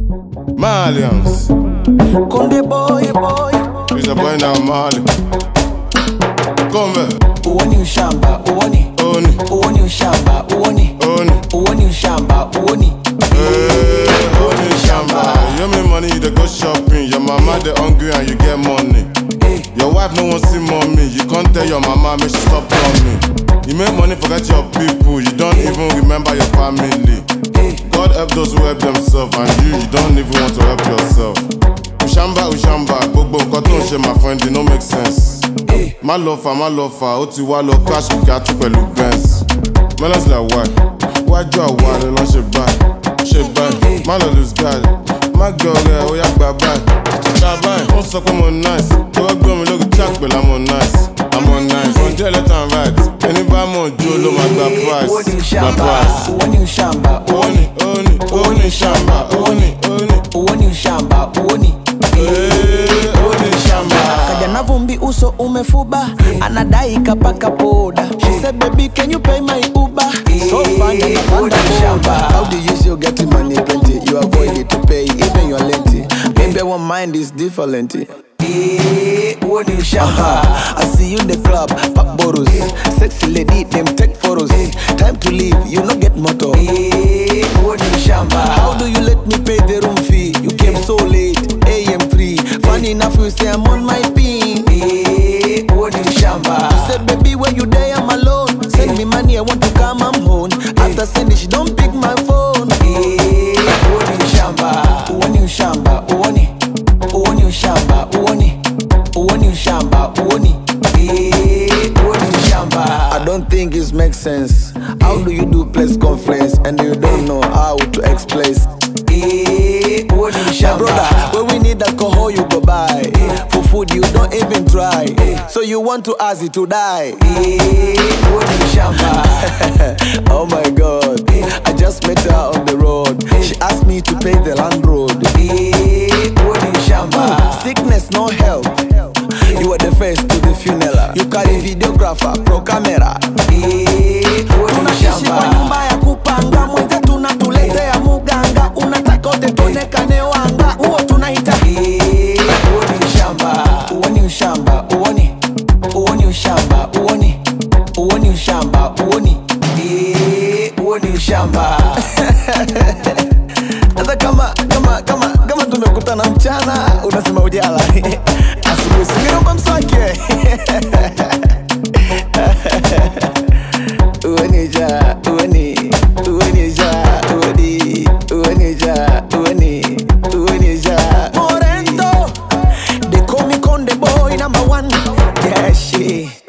Malians. Conde boy. He's a boy now, Mali. Come Uoni ushamba, uoni. Uoni ushamba, uoni. Uoni ushamba, uoni. Uoni ushamba. You make money, you dey go shopping. Your mama dey hungry and you get money. Your wife no want see mommy. You can't tell your mama make she stop coming. You make money, forget your people. You don't even remember your family. God help those who help themselves, and you don't even want to help yourself. Ushamba, gbogbo nǹkan tó ń ṣe my friend, it no make sense. Má lọ fà, ó ti wá lọ crash Bugatti pẹ̀lú Benz. Melons like wájú àwa rẹ̀ lọ́ ṣe báyìí. Má lọ lose guard, má gbé ọ̀rẹ́ ó yá gbà báyìí. Wọ́n sọ pé mo nice, tó wá gbé mi lórí track pẹ̀lú I'm nice. From there left and right, ẹni bá mọ̀ ojú ló máa gba price. Uoni ushamba, uoni ushamba, uoni. Uoni ushamba, uoni. Uoni ushamba, uoni. Uoni ushamba. Kajana vumbi uso umefuba, anadai kapaka poda. She said baby can you pay my Uber? So fun and uoni ushamba. How do you still get money plenty? You avoid it to pay, even your lengthy. Maybe one mind is different. Uoni ushamba. I see you in the club, pop bottles. Sexy lady, them take photos. Time to leave, you no get motto. Uoni ushamba. How do you let me pay the room fee? You came so late, AM3. Funny enough, you say I'm on my pin. Uoni ushamba. You said, baby, when you there, I'm alone. Send me money, I want to come, I'm home. After sending, she don't pick my phone. Uoni ushamba. Uoni ushamba, uoni. Uoni ushamba, uoni. Uoni ushamba, uoni. Uoni ushamba. I don't think it makes sense. How do you do press conference and you don't know how to explain? Uoni My ushamba. brother, when we need alcohol, you go buy. For food, you don't even try. So you want to ask it to die. Uoni ushamba. Oh my God, I just met her on the road. She asked me to pay the land road. Uoni ushamba. Sickness, no help. You are the first to the funeral. You carry videographer, pro camera. Tunaishi kwa nyumba ya kupanga, mwenzetu unatuletea muganga. Unataka wote tuonekane wanga, huo tunaita uoni ushamba. Uoni ushamba, uoni. Uoni ushamba, uoni. Uoni ushamba, uoni. Uoni ushamba. Hata kama tumekutana mchana, unasema ujala. Asubuhi singeomba mswaki. Morento, they call me Conde boy number one. Yeah, she.